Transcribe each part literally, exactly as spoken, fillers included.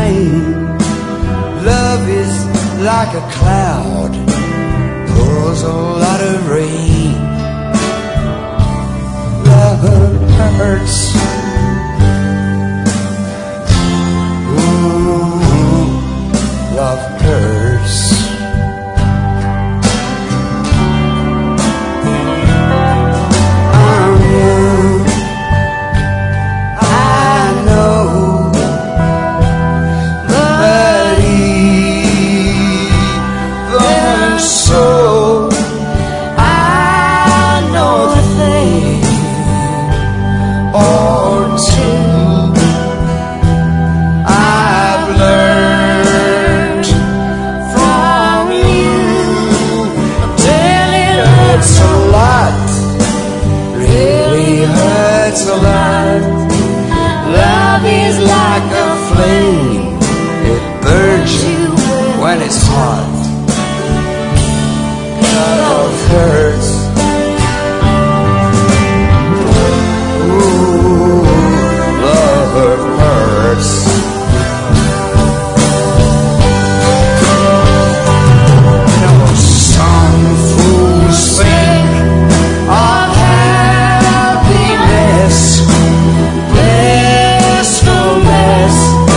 rain. Love is like a cloud, pours a lot of rain. Love hurts. Ooh, love hurts. Love is like a flame, it burns you when it's hot. Love hurts. Ooh, love hurts. You know, some fools think of happiness, blissfulness,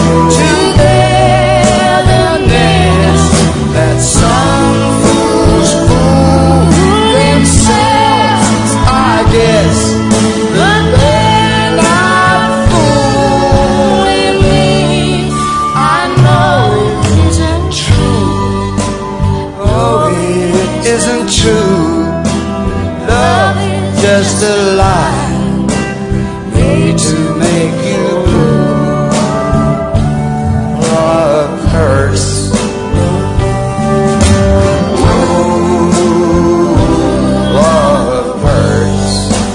togetherness, that some fools fool themselves, I guess. But they're not fooling me. I know it isn't true. Oh, it isn't true. Love is just a lie made to make you blue. Love hurts. Ooh, love hurts.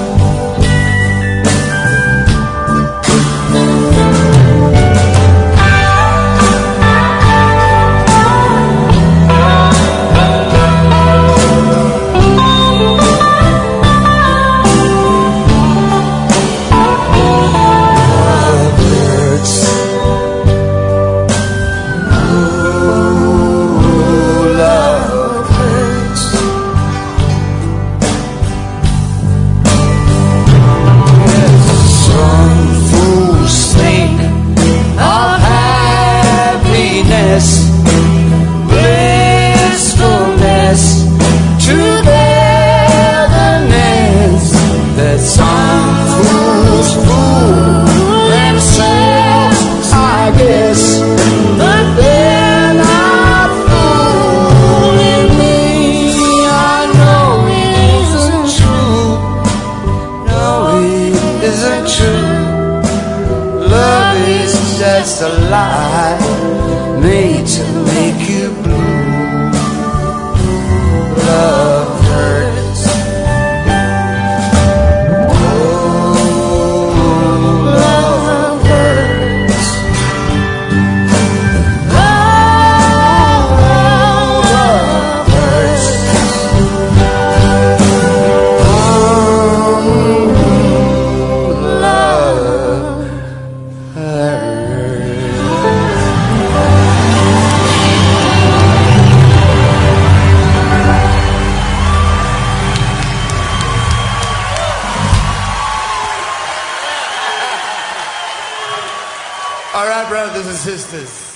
Blissfulness, togetherness, that some fools fool themselves, I guess. But they're not fooling me. I know it isn't true. No, it isn't true. Love is just a lie made to make you blue. Love hurts. Oh, love hurts. Love, love hurts. Oh, love hurts. All right, brothers and sisters.